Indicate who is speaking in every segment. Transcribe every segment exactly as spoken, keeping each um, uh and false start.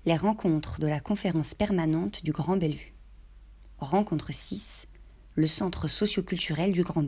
Speaker 1: les rencontres de la conférence permanente du Grand Bellevue. Rencontre six, le centre socio-culturel du Grand B.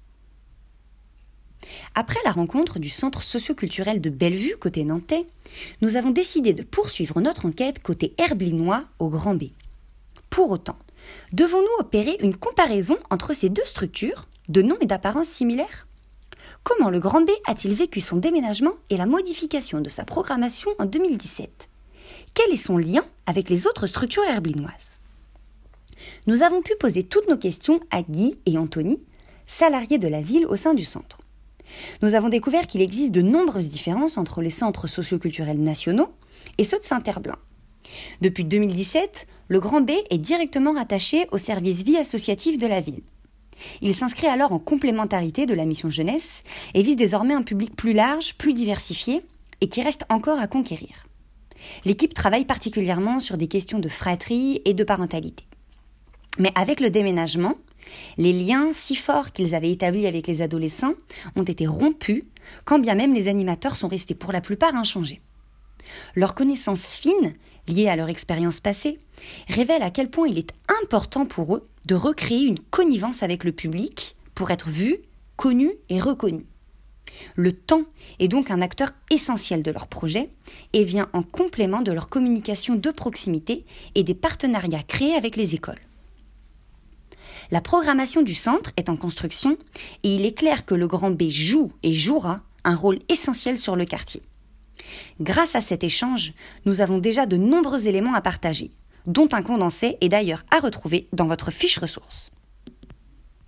Speaker 1: Après la rencontre du centre socio-culturel de Bellevue, côté nantais, nous avons décidé de poursuivre notre enquête côté herblinois au Grand B. Pour autant, devons-nous opérer une comparaison entre ces deux structures, de nom et d'apparence similaires ? Comment le Grand B a-t-il vécu son déménagement et la modification de sa programmation en deux mille dix-sept ? Quel est son lien avec les autres structures herblinoises ? Nous avons pu poser toutes nos questions à Guy et Anthony, salariés de la ville au sein du centre. Nous avons découvert qu'il existe de nombreuses différences entre les centres socio-culturels nationaux et ceux de Saint-Herblain. Depuis deux mille dix-sept, le Grand B est directement rattaché au service vie associative de la ville. Il s'inscrit alors en complémentarité de la mission jeunesse et vise désormais un public plus large, plus diversifié et qui reste encore à conquérir. L'équipe travaille particulièrement sur des questions de fratrie et de parentalité. Mais avec le déménagement, les liens si forts qu'ils avaient établis avec les adolescents ont été rompus, quand bien même les animateurs sont restés pour la plupart inchangés. Leurs connaissances fines, liées à leur expérience passée, révèlent à quel point il est important pour eux de recréer une connivence avec le public pour être vus, connus et reconnus. Le temps est donc un acteur essentiel de leur projet et vient en complément de leur communication de proximité et des partenariats créés avec les écoles. La programmation du centre est en construction et il est clair que le Grand B joue et jouera un rôle essentiel sur le quartier. Grâce à cet échange, nous avons déjà de nombreux éléments à partager, dont un condensé est d'ailleurs à retrouver dans votre fiche ressource.